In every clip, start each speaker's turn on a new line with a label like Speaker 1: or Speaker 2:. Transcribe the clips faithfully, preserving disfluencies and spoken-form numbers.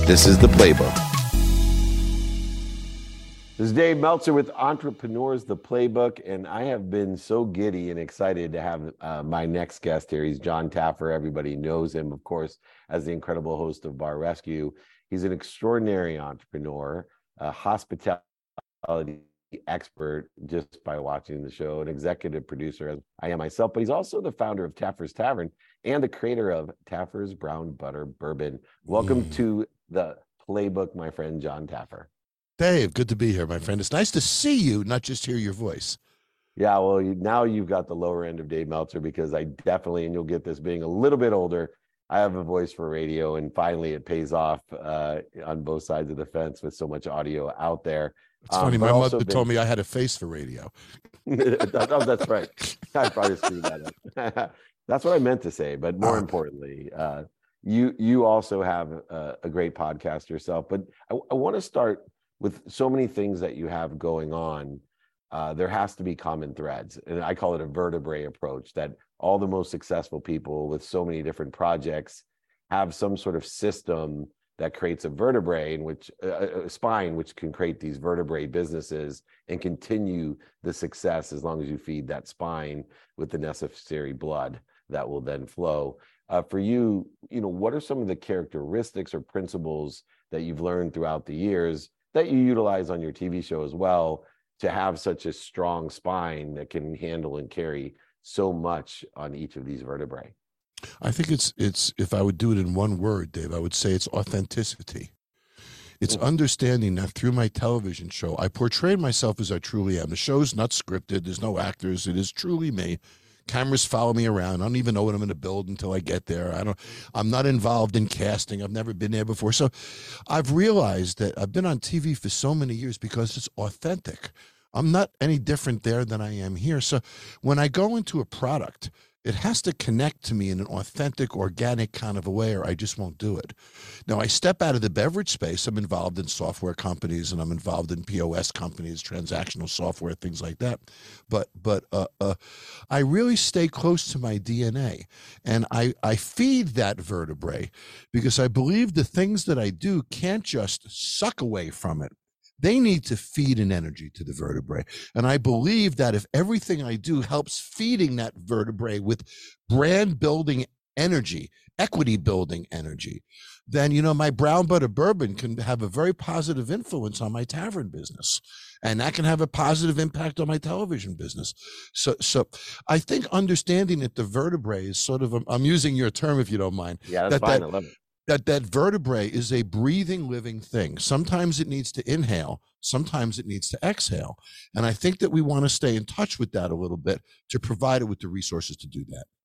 Speaker 1: This is The Playbook.
Speaker 2: This is Dave Meltzer with Entrepreneurs, The Playbook, and I have been so giddy and excited to have uh, my next guest here. He's Jon Taffer. Everybody knows him, of course, as the incredible host of Bar Rescue. He's an extraordinary entrepreneur, a hospitality expert just by watching the show, an executive producer, as I am myself, but he's also the founder of Taffer's Tavern and the creator of Taffer's Brown Butter Bourbon. Welcome mm. to The Playbook, my friend, Jon Taffer.
Speaker 3: Dave, good to be here, my friend. It's nice to see you, not just hear your voice.
Speaker 2: Yeah, well, you, now you've got the lower end of Dave Meltzer, because I definitely, and you'll get this being a little bit older, I have a voice for radio, and finally it pays off uh, on both sides of the fence with so much audio out there.
Speaker 3: It's funny, um, my mother been... told me I had a face for radio.
Speaker 2: Oh, that's right. I probably screwed that up. That's what I meant to say, but more oh. importantly, uh, you you also have a, a great podcast yourself. But I, I want to start with so many things that you have going on. Uh, there has to be common threads, and I call it a vertebrae approach, that all the most successful people with so many different projects have some sort of system that creates a vertebrae in which uh, a spine, which can create these vertebrae businesses and continue the success as long as you feed that spine with the necessary blood that will then flow. Uh, for you, you know, what are some of the characteristics or principles that you've learned throughout the years that you utilize on your T V show as well, to have such a strong spine that can handle and carry so much on each of these vertebrae?
Speaker 3: I think it's, it's if I would do it in one word, Dave, I would say it's authenticity. It's mm-hmm. understanding that through my television show, I portray myself as I truly am. The show's not scripted. There's no actors. It is truly me. Cameras follow me around. I don't even know what I'm going to build until I get there. I don't, I'm not involved in casting. I've never been there before. So I've realized that I've been on T V for so many years because it's authentic. I'm not any different there than I am here. So when I go into a product, it has to connect to me in an authentic, organic kind of a way, or I just won't do it. Now, I step out of the beverage space. I'm involved in software companies, and I'm involved in P O S companies, transactional software, things like that. But but uh, uh, I really stay close to my D N A, and I, I feed that vertebrae, because I believe the things that I do can't just suck away from it. They need to feed an energy to the vertebrae. And I believe that if everything I do helps feeding that vertebrae with brand building energy, equity building energy, then, you know, my brown butter bourbon can have a very positive influence on my tavern business. And that can have a positive impact on my television business. So, so I think understanding that the vertebrae is sort of, a, I'm using your term if you don't mind.
Speaker 2: Yeah, that's
Speaker 3: that,
Speaker 2: fine.
Speaker 3: That,
Speaker 2: I love it.
Speaker 3: That that vertebrae is a breathing, living thing. Sometimes it needs to inhale, sometimes it needs to exhale. And I think that we want to stay in touch with that a little bit to provide it with the resources to do that.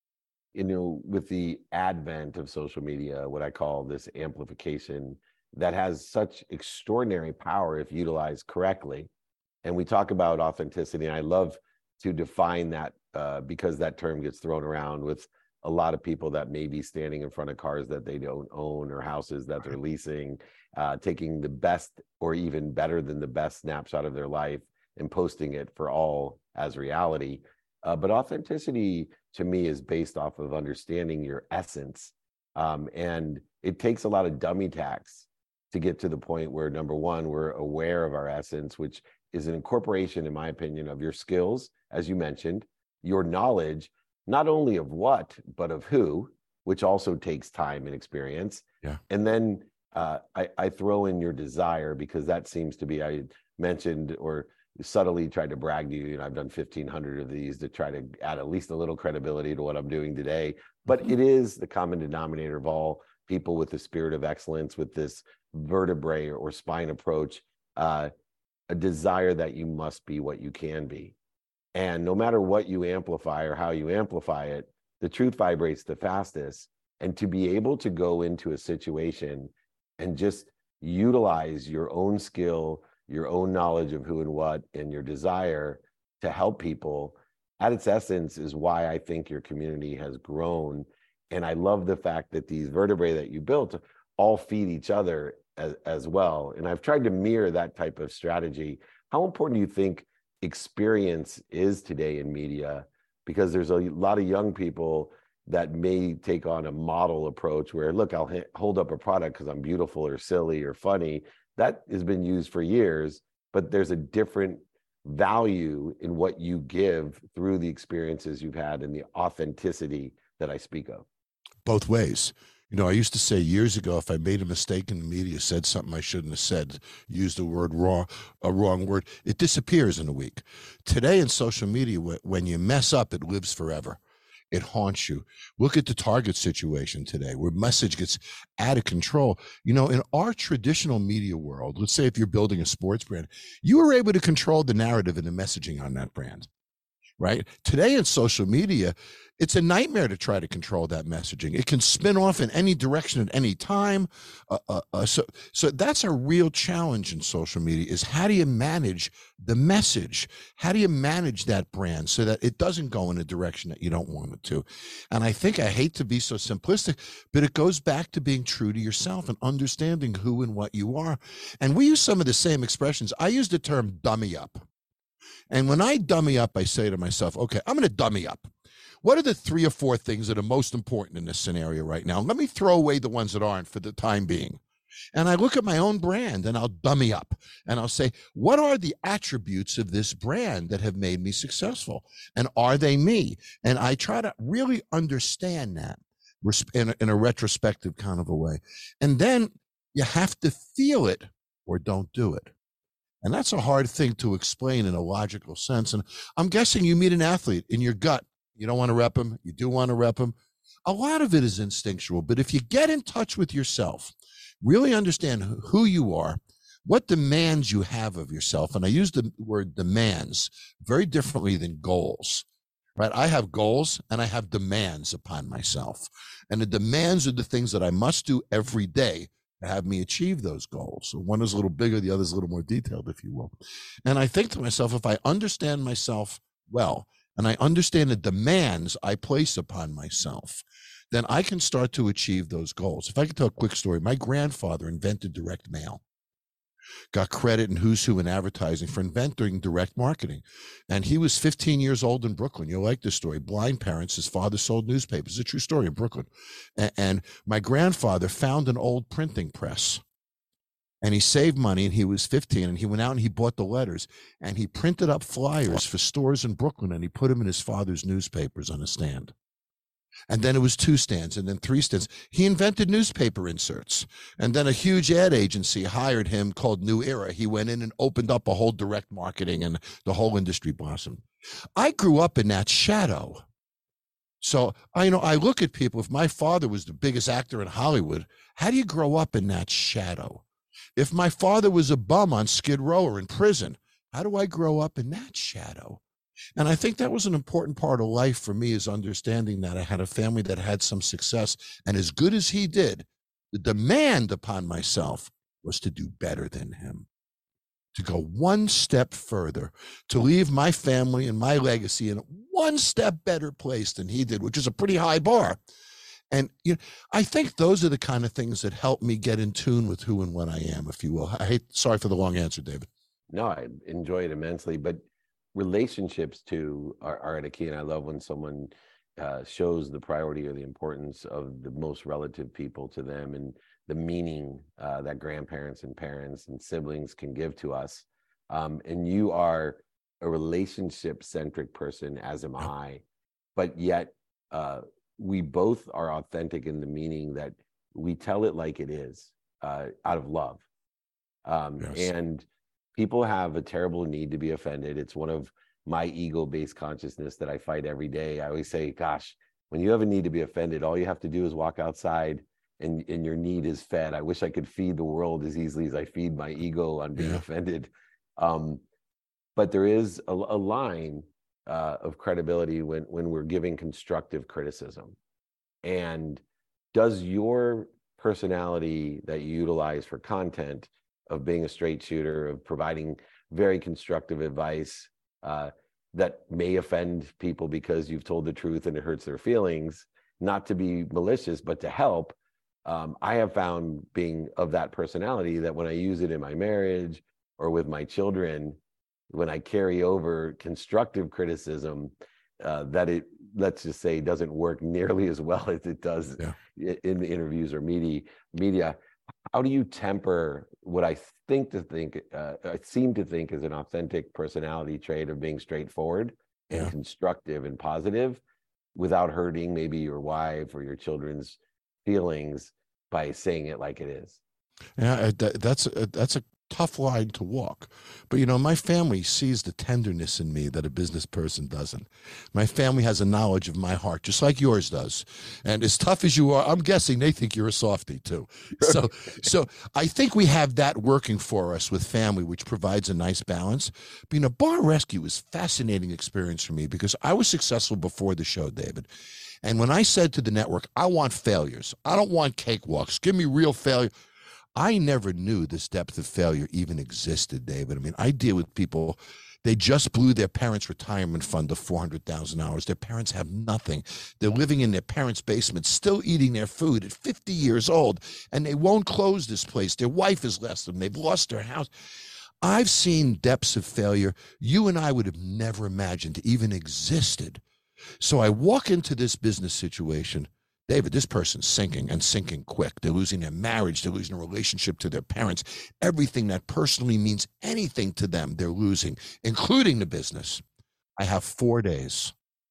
Speaker 2: You know, with the advent of social media, what I call this amplification, that has such extraordinary power if utilized correctly. And we talk about authenticity, and I love to define that uh, because that term gets thrown around with a lot of people that may be standing in front of cars that they don't own or houses that they're leasing, uh, taking the best or even better than the best snapshot of their life and posting it for all as reality. Uh, but authenticity to me is based off of understanding your essence. Um, and it takes a lot of dummy tax to get to the point where, number one, we're aware of our essence, which is an incorporation, in my opinion, of your skills, as you mentioned, your knowledge, not only of what, but of who, which also takes time and experience.
Speaker 3: Yeah.
Speaker 2: And then uh, I, I throw in your desire, because that seems to be, I mentioned or subtly tried to brag to you, and I've done fifteen hundred of these to try to add at least a little credibility to what I'm doing today. But mm-hmm. it is the common denominator of all people with the spirit of excellence, with this vertebrae or spine approach, uh, a desire that you must be what you can be. And no matter what you amplify or how you amplify it, the truth vibrates the fastest. And to be able to go into a situation and just utilize your own skill, your own knowledge of who and what, and your desire to help people, at its essence, is why I think your community has grown. And I love the fact that these vertebrae that you built all feed each other as, as well. And I've tried to mirror that type of strategy. How important do you think experience is today in media? Because there's a lot of young people that may take on a model approach where, look, I'll ha- hold up a product because I'm beautiful or silly or funny. That has been used for years, but there's a different value in what you give through the experiences you've had and the authenticity that I speak of.
Speaker 3: Both ways. You know, I used to say years ago, if I made a mistake in the media, said something I shouldn't have said, used a word wrong, a wrong word, it disappears in a week. Today in social media, when you mess up, it lives forever. It haunts you. Look at the Target situation today, where message gets out of control. You know, in our traditional media world, let's say if you're building a sports brand, you were able to control the narrative and the messaging on that brand. Right? Today in social media, it's a nightmare to try to control that messaging. It can spin off in any direction at any time. Uh, uh, uh, so, so that's a real challenge in social media: is how do you manage the message? How do you manage that brand so that it doesn't go in a direction that you don't want it to? And I think, I hate to be so simplistic, but it goes back to being true to yourself and understanding who and what you are. And we use some of the same expressions. I use the term dummy up. And when I dummy up, I say to myself, okay, I'm going to dummy up. What are the three or four things that are most important in this scenario right now? Let me throw away the ones that aren't for the time being. And I look at my own brand and I'll dummy up and I'll say, what are the attributes of this brand that have made me successful? And are they me? And I try to really understand that in a, in a retrospective kind of a way. And then you have to feel it or don't do it. And that's a hard thing to explain in a logical sense. And I'm guessing you meet an athlete in your gut. You don't want to rep him. You do want to rep him. A lot of it is instinctual. But if you get in touch with yourself, really understand who you are, what demands you have of yourself. And I use the word demands very differently than goals, right? I have goals and I have demands upon myself. And the demands are the things that I must do every day to have me achieve those goals. So one is a little bigger, the other is a little more detailed, if you will. And I think to myself, if I understand myself well, and I understand the demands I place upon myself, then I can start to achieve those goals. If I could tell a quick story, my grandfather invented direct mail. Got credit in Who's Who in advertising for inventing direct marketing. And he was fifteen years old in Brooklyn. You'll like this story. Blind parents, his father sold newspapers. It's a true story in Brooklyn. And, and my grandfather found an old printing press. And he saved money, and he was fifteen, and he went out and he bought the letters, and he printed up flyers for stores in Brooklyn, and he put them in his father's newspapers on a stand. And then it was two stands and then three stands. He invented newspaper inserts. And then a huge ad agency hired him called New Era. He went in and opened up a whole direct marketing, and the whole industry blossomed. I grew up in that shadow. So I you know I look at people, if my father was the biggest actor in Hollywood, how do you grow up in that shadow? If my father was a bum on Skid Row or in prison, how do I grow up in that shadow? And I think that was an important part of life for me, is understanding that I had a family that had some success. And as good as he did, the demand upon myself was to do better than him, to go one step further, to leave my family and my legacy in one step better place than he did, which is a pretty high bar. And you know, I think those are the kind of things that help me get in tune with who and what I am, if you will. I hate, sorry for the long answer, David.
Speaker 2: No, I enjoy it immensely, but relationships too are, are at a key. And I love when someone uh, shows the priority or the importance of the most relative people to them, and the meaning uh, that grandparents and parents and siblings can give to us. Um, and you are a relationship centric person, as am I, but yet uh, we both are authentic in the meaning that we tell it like it is, uh, out of love. Um,
Speaker 3: Yes.
Speaker 2: And people have a terrible need to be offended. It's one of my ego-based consciousness that I fight every day. I always say, gosh, when you have a need to be offended, all you have to do is walk outside and, and your need is fed. I wish I could feed the world as easily as I feed my ego on being
Speaker 3: Yeah.
Speaker 2: offended. Um, but there is a, a line uh, of credibility when, when we're giving constructive criticism. And does your personality that you utilize for content, of being a straight shooter, of providing very constructive advice uh, that may offend people because you've told the truth and it hurts their feelings, not to be malicious, but to help. Um, I have found, being of that personality, that when I use it in my marriage or with my children, when I carry over constructive criticism, uh, that it, let's just say, doesn't work nearly as well as it does
Speaker 3: Yeah.
Speaker 2: in the interviews or media. Media, how do you temper what I think to think, uh, I seem to think is an authentic personality trait of being straightforward and
Speaker 3: Yeah.
Speaker 2: constructive and positive, without hurting maybe your wife or your children's feelings by saying it like it is?
Speaker 3: Yeah, that, that's a, that's a tough line to walk. But you know, my family sees the tenderness in me that a business person doesn't. My family has a knowledge of my heart, just like yours does. And as tough as you are, I'm guessing they think you're a softie too. So, so I think we have that working for us with family, which provides a nice balance. But you know, Bar Rescue was a fascinating experience for me because I was successful before the show, David. And when I said to the network, I want failures, I don't want cakewalks, give me real failure. I never knew this depth of failure even existed, David. I mean, I deal with people, they just blew their parents' retirement fund of four hundred thousand dollars. Their parents have nothing. They're living in their parents' basement, still eating their food at fifty years old, and they won't close this place. Their wife has left them. They've lost their house. I've seen depths of failure you and I would have never imagined even existed. So I walk into this business situation, David, this person's sinking and sinking quick. They're losing their marriage. They're losing a relationship to their parents. Everything that personally means anything to them, they're losing, including the business. I have four days,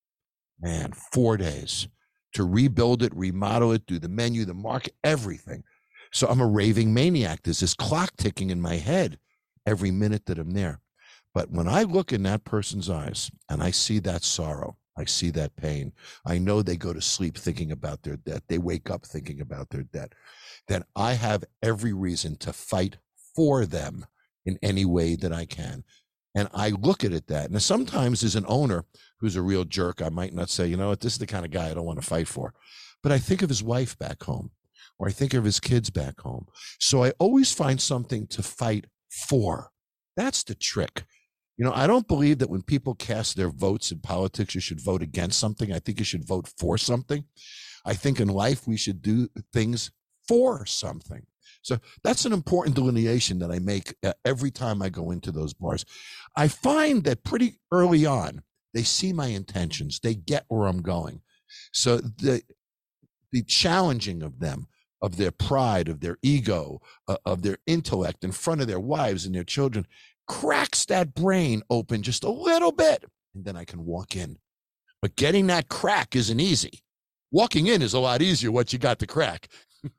Speaker 3: man, four days to rebuild it, remodel it, do the menu, the market, everything. So I'm a raving maniac. There's this clock ticking in my head every minute that I'm there. But when I look in that person's eyes and I see that sorrow, I see that pain, I know they go to sleep thinking about their debt, they wake up thinking about their debt, then I have every reason to fight for them in any way that I can. And I look at it that. Now, sometimes as an owner who's a real jerk, I might not say, you know what, this is the kind of guy I don't want to fight for. But I think of his wife back home, or I think of his kids back home. So I always find something to fight for. That's the trick. You know, I don't believe that when people cast their votes in politics, you should vote against something. I think you should vote for something. I think in life, we should do things for something. So that's an important delineation that I make uh, every time I go into those bars. I find that pretty early on, they see my intentions. They get where I'm going. So the, the challenging of them, of their pride, of their ego, uh, of their intellect in front of their wives and their children, cracks that brain open just a little bit, and then I can walk in. But getting that crack isn't easy. Walking in is a lot easier once you got the crack.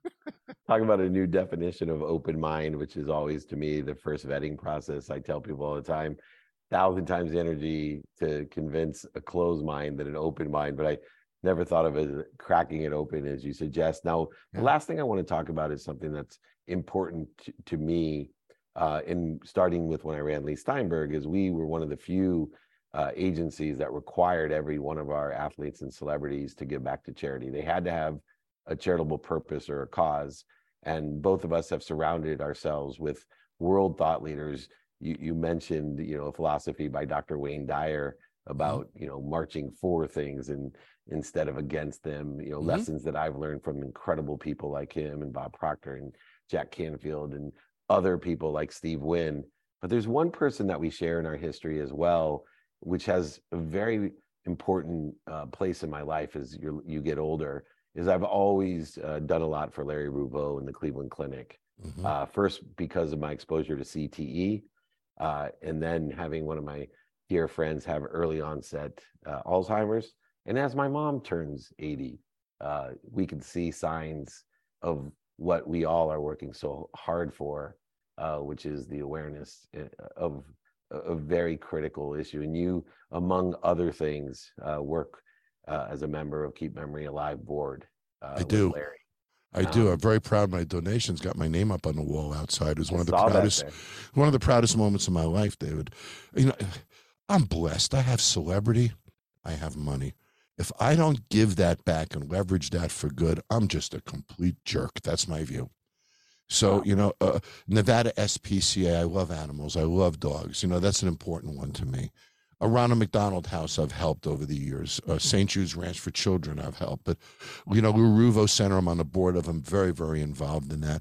Speaker 2: Talk about a new definition of open mind, which is always, to me, the first vetting process. I tell people all the time, thousand times the energy to convince a closed mind than an open mind, but I never thought of it as cracking it open, as you suggest. Now, yeah. The last thing I want to talk about is something that's important to, to me. Uh, in starting with when I ran Lee Steinberg, is we were one of the few uh, agencies that required every one of our athletes and celebrities to give back to charity. They had to have a charitable purpose or a cause. And both of us have surrounded ourselves with world thought leaders. You, you mentioned, you know, a philosophy by Doctor Wayne Dyer about, mm-hmm. you know, marching for things and instead of against them, you know, mm-hmm. lessons that I've learned from incredible people like him and Bob Proctor and Jack Canfield and other people like Steve Wynn. But there's one person that we share in our history as well, which has a very important uh, place in my life as you you get older, is I've always uh, done a lot for Larry Rouveau and the Cleveland Clinic. Mm-hmm. Uh, first, because of my exposure to C T E, uh, and then having one of my dear friends have early onset uh, Alzheimer's. And as my mom turns eighty, uh, we can see signs of what we all are working so hard for, uh, which is the awareness of a very critical issue. And you, among other things, uh, work uh, as a member of Keep Memory Alive board. Uh,
Speaker 3: I do.
Speaker 2: Larry.
Speaker 3: I um, do. I'm very proud. My donations got my name up on the wall outside. It was one
Speaker 2: I
Speaker 3: of the proudest, one of the proudest moments of my life, David. You know, I'm blessed. I have celebrity. I have money. If I don't give that back and leverage that for good, I'm just a complete jerk. That's my view. So, wow. you know, uh, Nevada S P C A, I love animals. I love dogs. You know, that's an important one to me. Around a McDonald House, I've helped over the years. Uh, Saint Jude's Ranch for Children, I've helped. But, you know, Lou Rouveau Center, I'm on the board of. I'm very, very involved in that.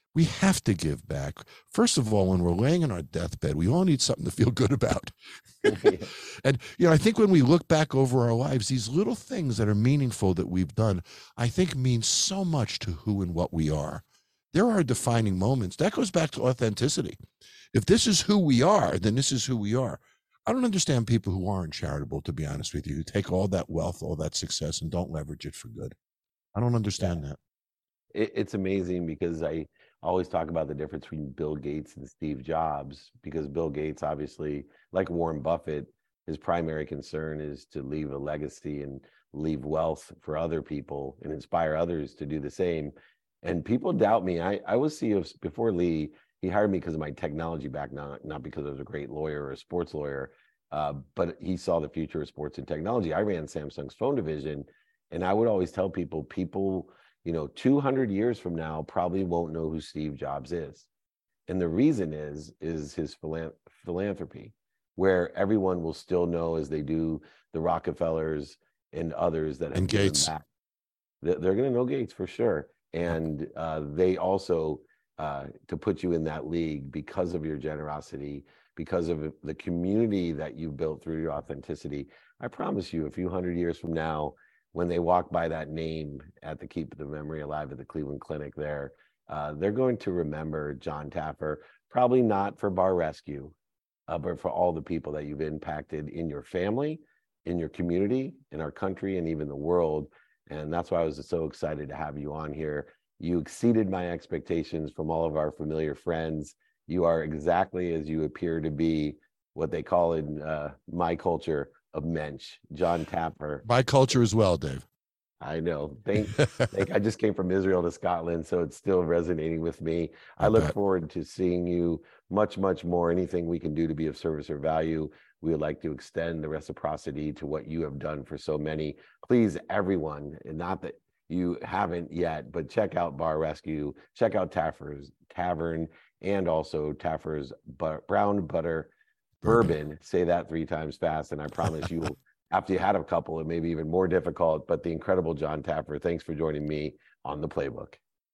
Speaker 3: We have to give back. First of all, when we're laying on our deathbed, we all need something to feel good about.
Speaker 2: Yeah.
Speaker 3: And, you know, I think when we look back over our lives, these little things that are meaningful that we've done, I think mean so much to who and what we are. There are defining moments. That goes back to authenticity. If this is who we are, then this is who we are. I don't understand people who aren't charitable, to be honest with you, who take all that wealth, all that success, and don't leverage it for good. I don't understand that.
Speaker 2: It, it's amazing because I always talk about the difference between Bill Gates and Steve Jobs, because Bill Gates, obviously, like Warren Buffett, his primary concern is to leave a legacy and leave wealth for other people and inspire others to do the same. And people doubt me. I, I was C E O before Lee. He hired me because of my technology background, not because I was a great lawyer or a sports lawyer, uh, but he saw the future of sports and technology. I ran Samsung's phone division, and I would always tell people, people, you know, two hundred years from now probably won't know who Steve Jobs is. And the reason is, is his philanthropy, where everyone will still know, as they do the Rockefellers and others that have
Speaker 3: And
Speaker 2: given
Speaker 3: Gates.
Speaker 2: back. They're going to know Gates for sure. And uh, they also, uh, to put you in that league because of your generosity, because of the community that you built through your authenticity. I promise you, a few hundred years from now, when they walk by that name at the Keep the Memory Alive at the Cleveland Clinic there, uh, they're going to remember Jon Taffer, probably not for Bar Rescue, uh, but for all the people that you've impacted in your family, in your community, in our country, and even the world. And that's why I was so excited to have you on here. You exceeded my expectations from all of our familiar friends. You are exactly as you appear to be, what they call in uh, my culture, a mensch, Jon Taffer.
Speaker 3: My culture as well, Dave.
Speaker 2: I know. Thank, thank. I just came from Israel to Scotland, so it's still resonating with me. I,
Speaker 3: I
Speaker 2: look
Speaker 3: bet.
Speaker 2: forward to seeing you much, much more. Anything we can do to be of service or value, we would like to extend the reciprocity to what you have done for so many. Please, everyone, and not that you haven't yet, but check out Bar Rescue, check out Taffer's Tavern, and also Taffer's but Brown Butter Bourbon. Bourbon. Say that three times fast, and I promise you will. After you had a couple, it may be even more difficult, but the incredible Jon Taffer, thanks for joining me on The Playbook.